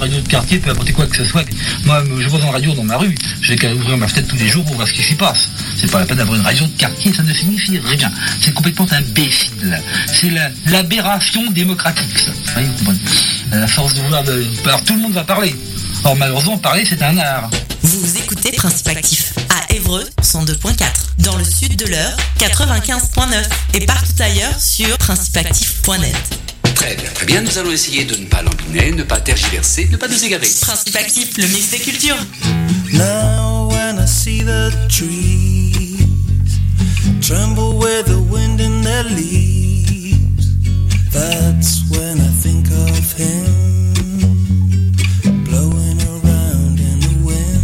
radio de quartier peut apporter quoi que ce soit. Moi, je vois une radio dans ma rue, je vais qu'à ouvrir ma fenêtre tous les jours pour voir ce qui s'y passe. C'est pas la peine d'avoir une radio de quartier, ça ne signifie rien. C'est complètement imbécile. C'est l'aberration démocratique, ça. Voyez, vous comprenez. La force de vouloir alors tout le monde va parler. Or malheureusement, parler, c'est un art. Vous écoutez Principe Actif à Évreux 102.4, dans le sud de l'Eure 95.9 et partout ailleurs sur principeactif.net. Très bien, très bien. Nous allons essayer de ne pas lambiner, ne pas tergiverser, ne pas nous égarer. Principe Actif, le mix des cultures. Now when I see the trees tremble with the wind in their leaves, that's when I think of him blowing around in the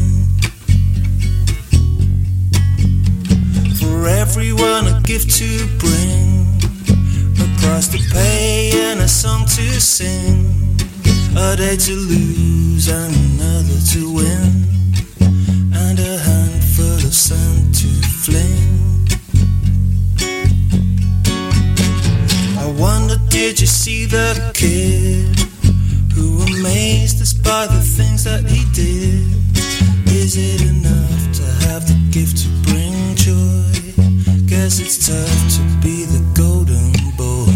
wind. For everyone a gift to bring, a price to pay and a song to sing, a day to lose and another to win, and a handful of sand to fling. I wonder, did you see the kid who amazed us by the things that he did? Is it enough to have the gift to bring joy? Guess it's tough to be the golden boy.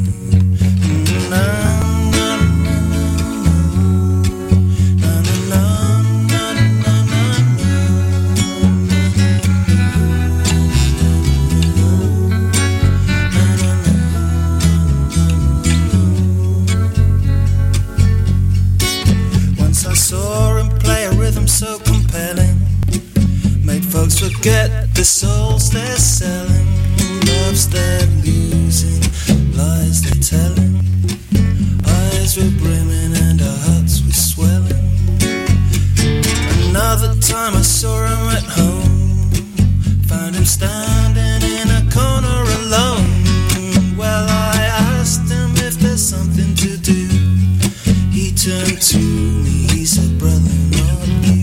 So compelling, made folks forget the souls they're selling, loves they're losing, lies they're telling. Eyes were brimming and our hearts were swelling. Another time I saw him at home, found him standing in a corner alone. Well, I asked him if there's something to do. He turned to me, he said, brother, not you.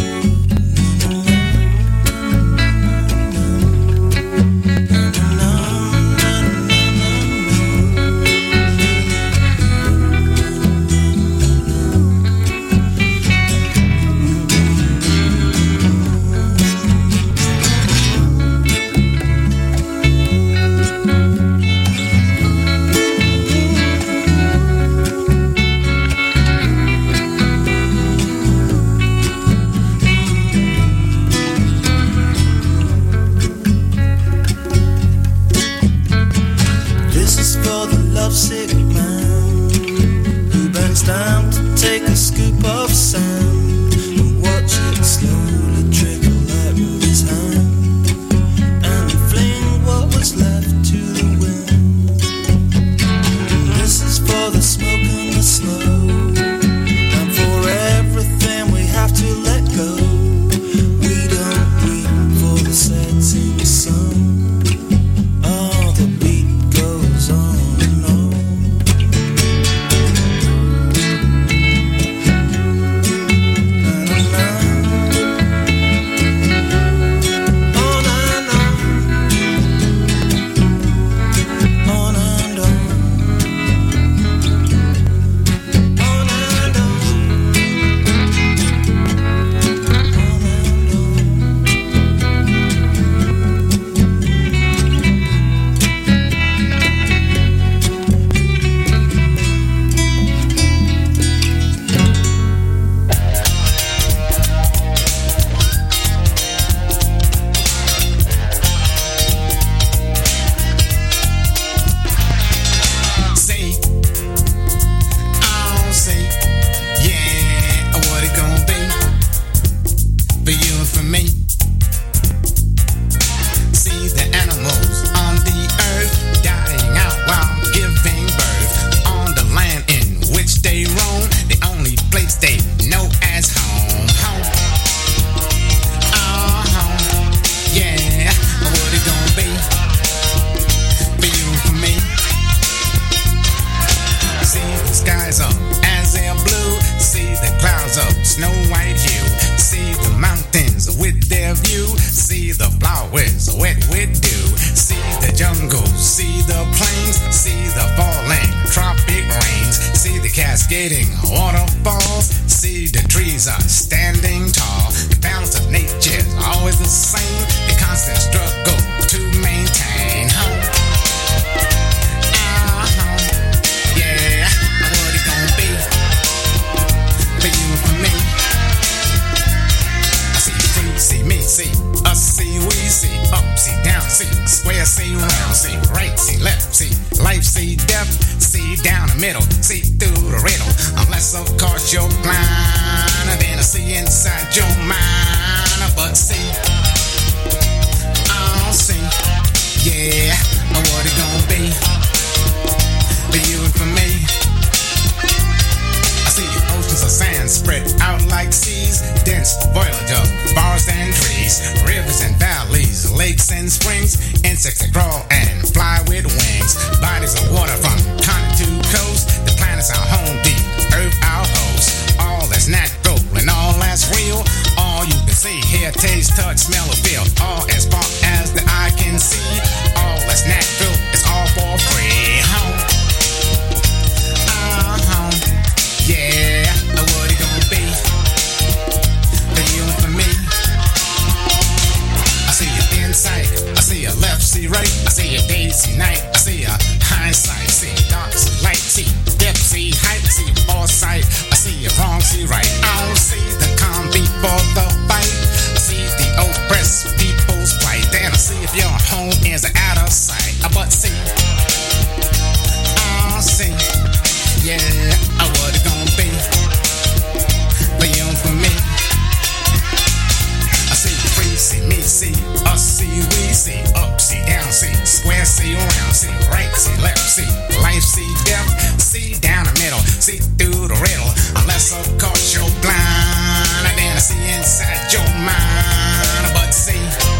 Sick man who bends down to take a scoop of sand and watch it slowly trickle out of his hand, and he fling what was left to the wind. And this is for the smoke and the snow, and for everything we have to let go. We don't weep for the setting sun. Oh, the beat goes on. Cascading waterfalls, trees are standing tall. The balance of nature is always the same. The constant struggle to maintain home. Yeah, what it gonna be for you and for me? I see free, see me, see us, see we, see up, see down, see square, see round, see right, see left, see life, see death, see down the middle, see through the riddle. Unless of course you're blind, then I see inside your mind. But see, I'll see, yeah, what it gonna be for you and for me. I see oceans of sand spread out like seas, dense foliage of forests and trees, rivers and valleys, lakes and springs, insects that crawl and fly with wings, bodies of water from continent to coast. The planet's our home, the earth our host. All that's natural and all that's real. All you can see, hear, taste, touch, smell, or feel. All as far as the eye can see. All that's natural, it's all for free. Home. Yeah, what it gonna be for you and for me? I see your insight, I see your left, see right, I see your day, see night, I see your hindsight, see dark, see light, see depth, see height, see foresight, I see your wrong, see right. I don't see the calm before the fight. I see the oppressed people's plight. Then I see if your home is out of sight. But see, I'll see, yeah, what it gonna be for you and for me. I see free, see me, see us, see we, see up, see down, see square, see round, see right, see left, see life, see death, see down the middle, see through the riddle. Unless of course you're blind, and then I see inside your mind. But see,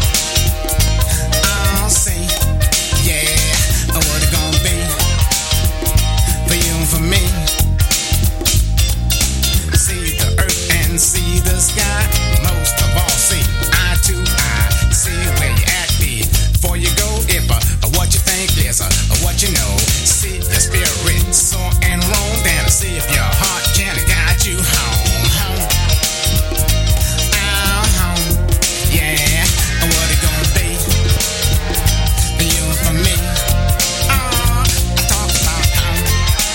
I'll see, yeah, what it gonna be for you and for me. See the earth and see the sky. Most of all, see eye to eye. See where you at before you go. If what you think is what you know. See your spirit soar and roam. Then see if your heart can guide you home. Home. Home. Yeah, what it gonna be for you and for me? I talk about home.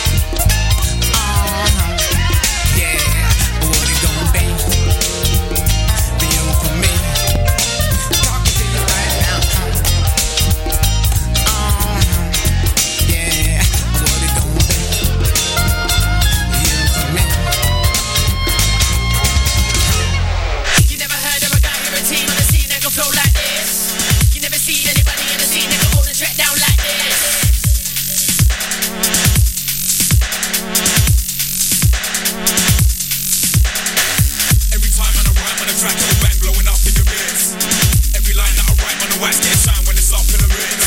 Yeah, what it gonna be for you and for me? Talking to you right now. Yeah, what it gonna be for you and for me? You never heard of a guy or a team on the scene that can flow like this. You never seen anybody in the scene that can hold the track down like this. Every time when I rhyme on the track, it'll bang blowing up in your ears. Every line that I write on the wax gets shine when it's up in the ring.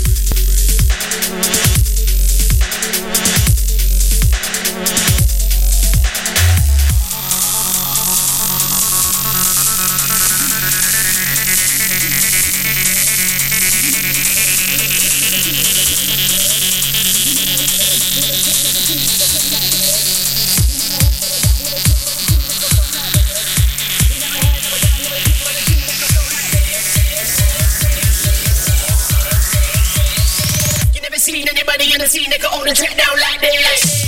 You never seen anybody in the scene that can hold the track down like this.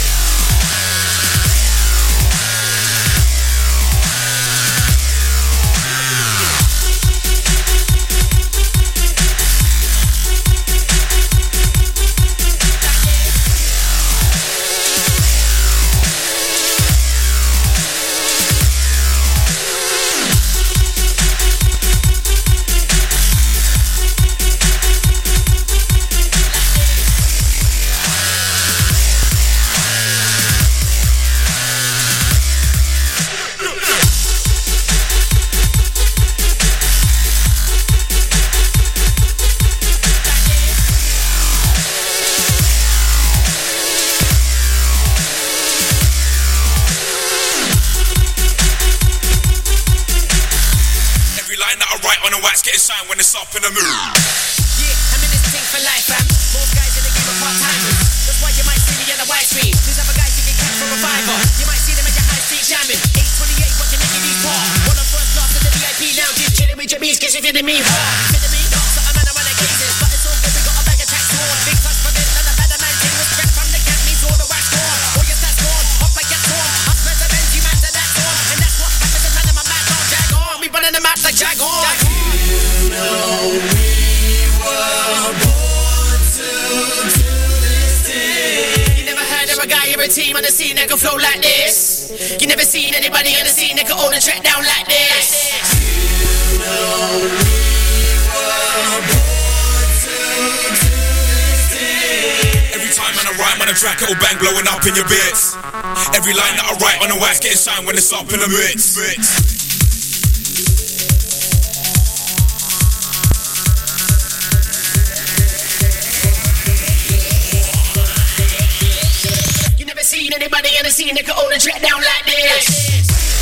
shine when it's up in the mood. Yeah, I'm in this thing for life, fam. Most guys in the game are part-timers. That's why you might see me on the white screen. These other guys you can catch from a fiver. You might see them at your high street jamming. 828 DJ Beats, cause you're feeling me hard. Feeling me not, so I'm on the cases. But it's all good, we got a bag of tax on. Big touch for it, and a better man thing was spread from the camp, needs all the wax on. All your stats gone, off like get torn. I spread the bench, you man to that torn. And that's what happens if none of my man don't jag on. We running the match like jag on. You know we were born to do this thing. You never heard of a guy or a team on the scene that can flow like this. You never seen anybody on the scene that can hold a track down like this. You know we were born to do this thing. Every time when I rhyme on a track, it'll bang, blowing up in your bits. Every line that I write on the wax getting shine when it's up in the mix. You never seen anybody on the scene that can hold a track down like this.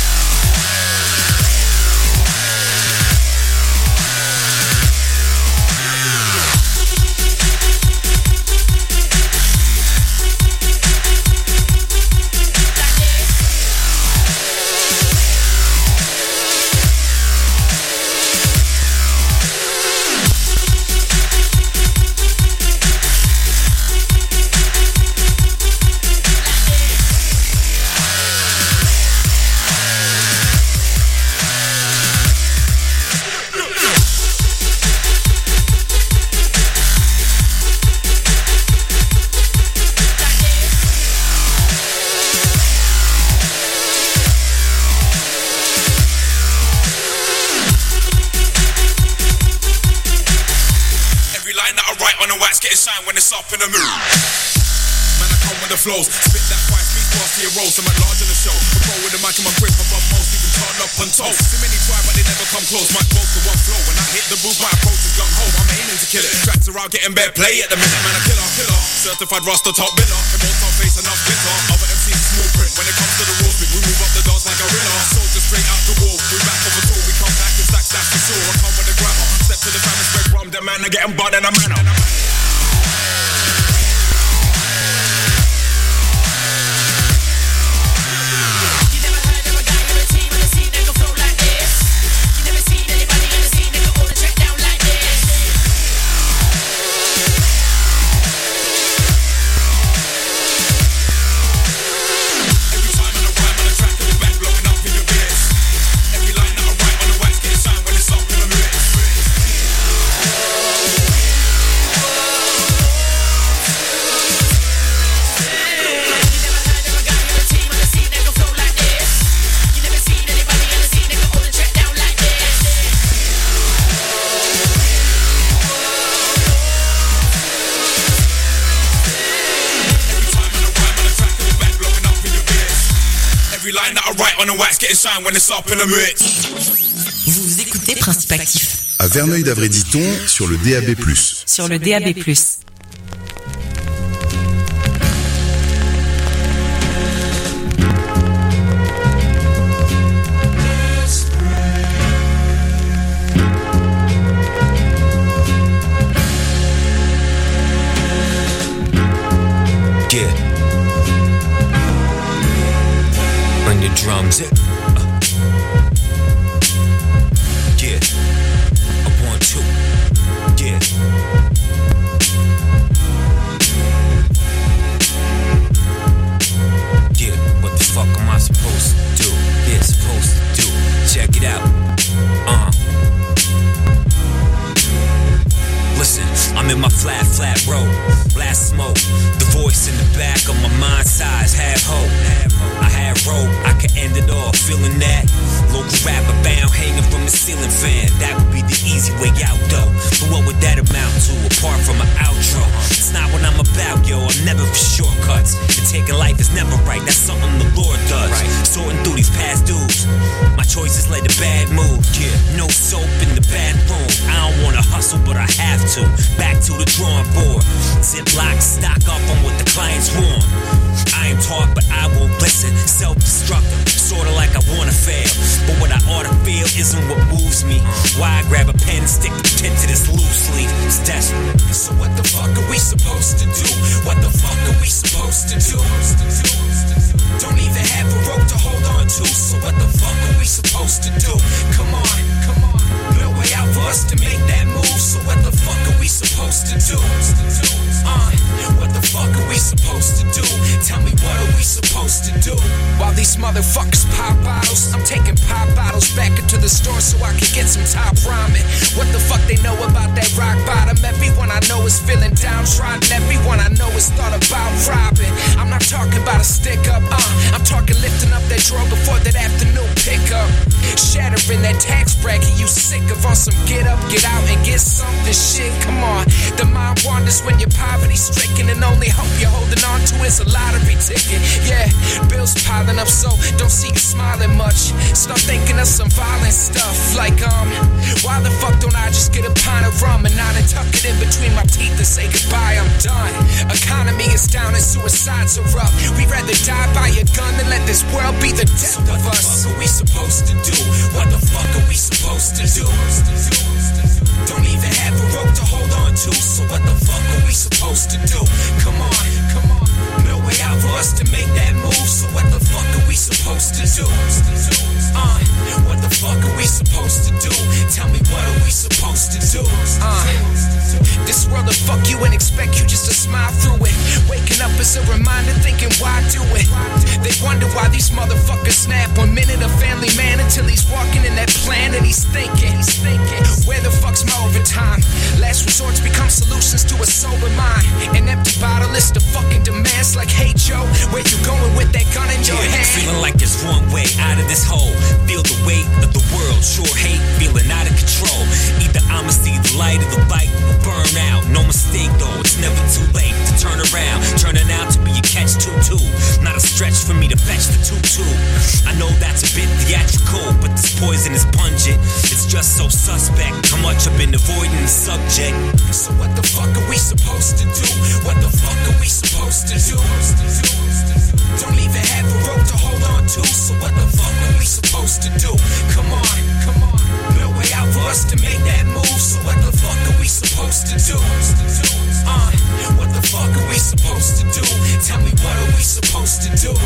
When it's up in the mood, man, I come with the flows, spit that fire, speak fast to your rolls. I'm at large in the show, I roll with the mic and my grip above most, even turn up on toes. Too many try, but they never come close. My close to one flow. When I hit the booth, my approach is gung ho. I'm aiming to kill it. Tracks around getting bare play at the minute, man. A killer, certified roster top biller. And both top face enough glitter. Other MCs small print. When it comes to the rules, we move up the dance like a riddler. Soldiers straight out the wall, we back off a tour. We come back and stacks, that's for sure. I come with the grammar, step to the fan and spread rum. That man, I get 'em bud in a manner. On the wax getting shine when it's up in the mix. Vous écoutez Principe Actif. À Verneuil-d'Avray-Ditton sur le DAB+. Sur le DAB+. Drums. Yeah. A 1, 2. Yeah. Yeah. What the fuck am I supposed to do? Yeah, supposed to do. Check it out. Listen, I'm in my flat road. Blast smoke. The voice in the back of my mind size. Have hope. I had rope. I could end it all. Feeling that. Local rapper bound hanging from the ceiling fan. That would be the easy way out though. But what would that amount to apart from an outro? It's not what I'm about, yo. I'm never for shortcuts. And taking life is never right. That's something the Lord does. Right. Sorting through these past dudes. My choices led to bad mood. Yeah. No soap in the bathroom. I don't wanna hustle, but I have to. Back to the drawing board. Ziploc, stock up on what the clients want. I am taught, but I won't listen. Self-destructive, sorta like I wanna fail. But what I ought to feel isn't what moves me. Why I grab a pen and stick the pen to this loose leaf? It's desperate. So what the fuck are we supposed to do? What the fuck are we supposed to do? Don't even have a rope to hold on to. So what the fuck are we supposed to do? Come on, no way tried and everyone I know has thought about robbing. I'm not talking about a stick up, I'm talking lifting up that drawer before that afternoon pickup. Shattering that tax bracket you sick of on some get up, get out and get something shit. Come on, the mind wanders when you're poverty stricken and only hope you're holding on to is a lottery ticket. Yeah, bills piling up so don't see you smiling much. Start thinking of some violent stuff like why the fuck don't I just get a pint of rum and not tuck it in between my teeth and say goodbye, I'm done. Economy is down and suicides are up. We'd rather die by a gun than let this world be the death of us. What are we supposed to do? What the fuck are we supposed to do? Don't even have a rope to hold on to, so what the fuck are we supposed to do? Come on, come on. No way out for us to make that move, so what the fuck are we supposed to do? What the fuck are we supposed to do? Tell me what are we supposed to do? This world will fuck you and expect you just to smile through it. Waking up is a reminder thinking why do it? They wonder why these motherfuckers snap 1 minute a family man until he's walking in that plan and he's thinking where the fuck's my overtime? Last resorts become solutions to a sober mind. An empty bottle list of fucking demands like, hey Joe, where you going with that gun in your hand? Feeling like there's one way out of this hole. Feel the weight of the world, sure hate, feeling out of control. Either I'ma see the light or the light will burn out. No mistake though, it's never too late to turn around. Turning out to be a catch-22. Not a stretch for me to fetch the tutu. I know that's a bit theatrical, but this poison is pungent. It's just so suspect how much I've been avoiding the subject. So what the fuck are we supposed to do? What the fuck are we supposed to do? Don't even have a rope to hold on to, so what the fuck are we supposed to do? Come on, come on. No way out for us to make that move, so what the fuck are we supposed to do? What the fuck are we supposed to do? Tell me what are we supposed to do?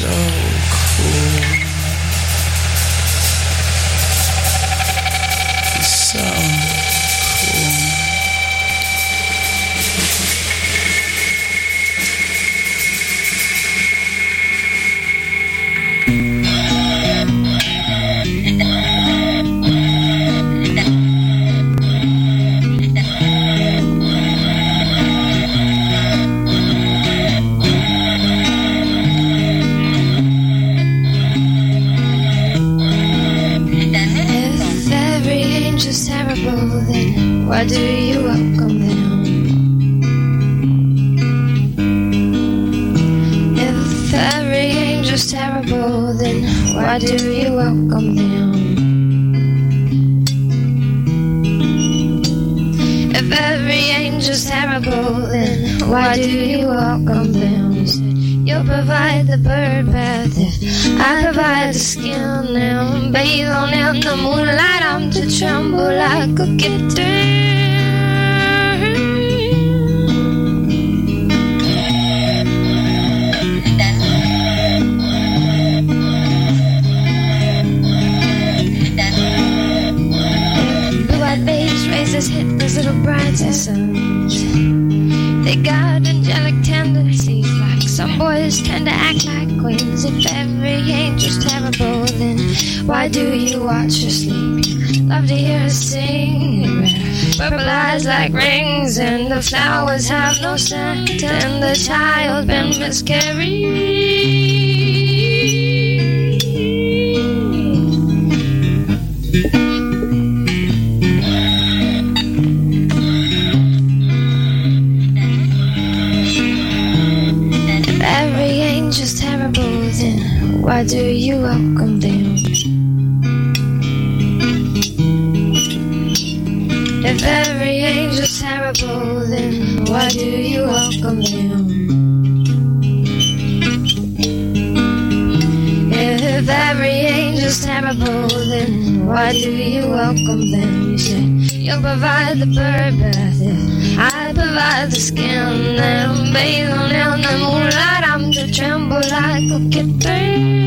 so cool. So cool. Why do you welcome them? If every angel's terrible, then why do you welcome them? If every angel's terrible, then why do you welcome them? You said you'll provide the bird bath if I provide the skin. And bathe on in the moonlight, I'm to tremble like a kitten. Hit those little bright sons. They got angelic tendencies, like some boys tend to act like queens. If every angel's terrible, then why do you watch her sleep? Love to hear her sing. Purple eyes like rings, and the flowers have no scent, and the child's been miscarried. Why do you welcome them? If every angel's terrible, then why do you welcome them? If every angel's terrible, then why do you welcome them? You say you'll provide the bird bath if I provide the skin. And bathe on in the moonlight, I'm to tremble like a kitten.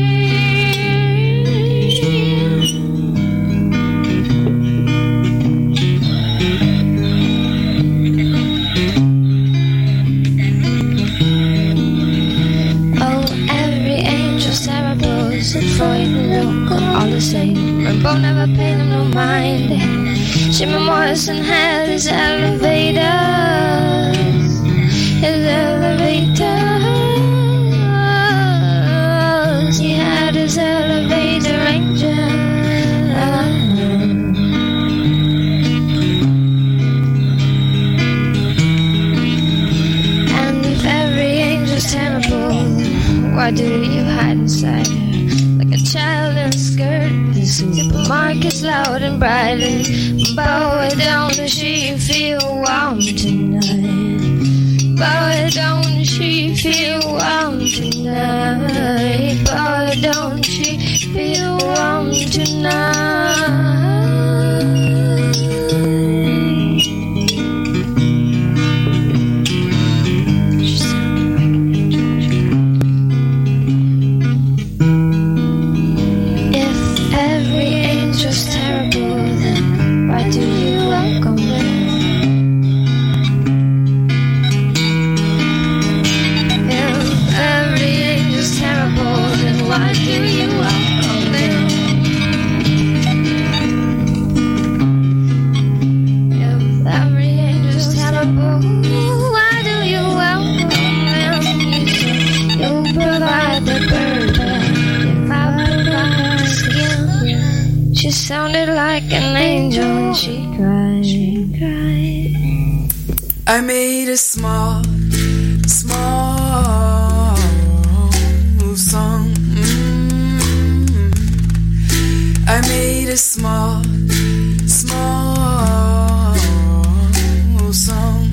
Freud and Loco, all the same. Rimbaud never paid him no mind. Jimmy Morrison had his elevators. His elevators. He had his elevator angel. And if every angel's terrible, why do you hide inside her? Child in a skirt, supermarket's loud and bright, and bow it down, does she feel warm tonight? Bow it down, does she feel warm tonight? Bow it down, does she feel warm tonight? She sounded like an angel when she cried. I made a small song. I made a small song.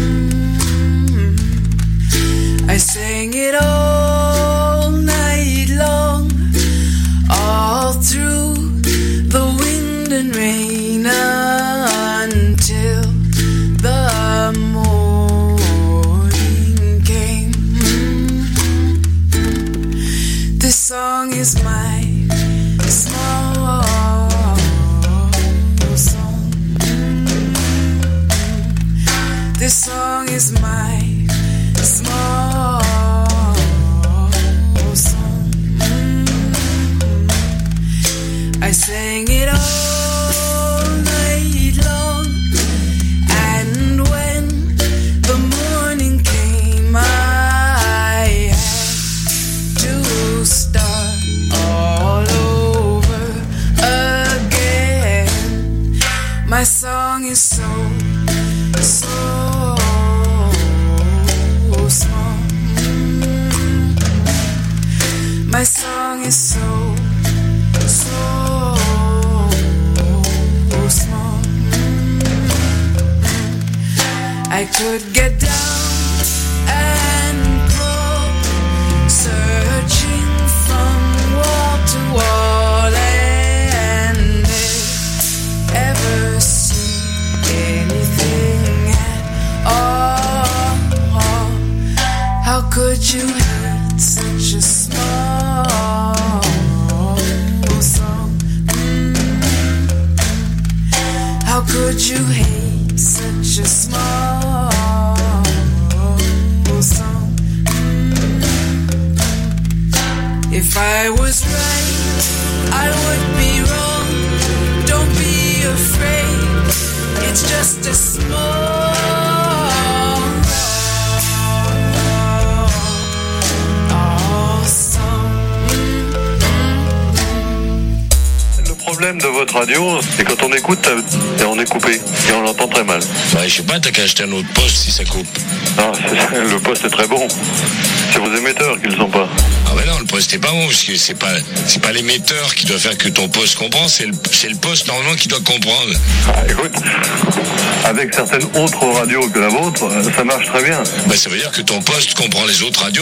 I sang it all night long, all through the wind and rain, until the morning came. song is my small song. This song is my small song. I sang it all night long, and when the morning came, I had to start all over again. My song is so small. My song is so small. I could get down and pull, searching from wall to wall, and ever see anything at all. How could you hate such a small song? How could you hate such a small song? If I was right, I would be wrong. Don't be afraid, it's just a small Le problème de votre radio, c'est quand on écoute, et on est coupé, et on l'entend très mal. Ouais, je sais pas, t'as qu'à acheter un autre poste si ça coupe. Non, le poste est très bon. C'est vos émetteurs qui le sont pas. Ah ouais non, le poste est pas bon, parce que c'est pas l'émetteur qui doit faire que ton poste comprend, c'est le poste normalement qui doit comprendre. Ah, écoute, avec certaines autres radios que la vôtre, ça marche très bien. Bah ça veut dire que ton poste comprend les autres radios.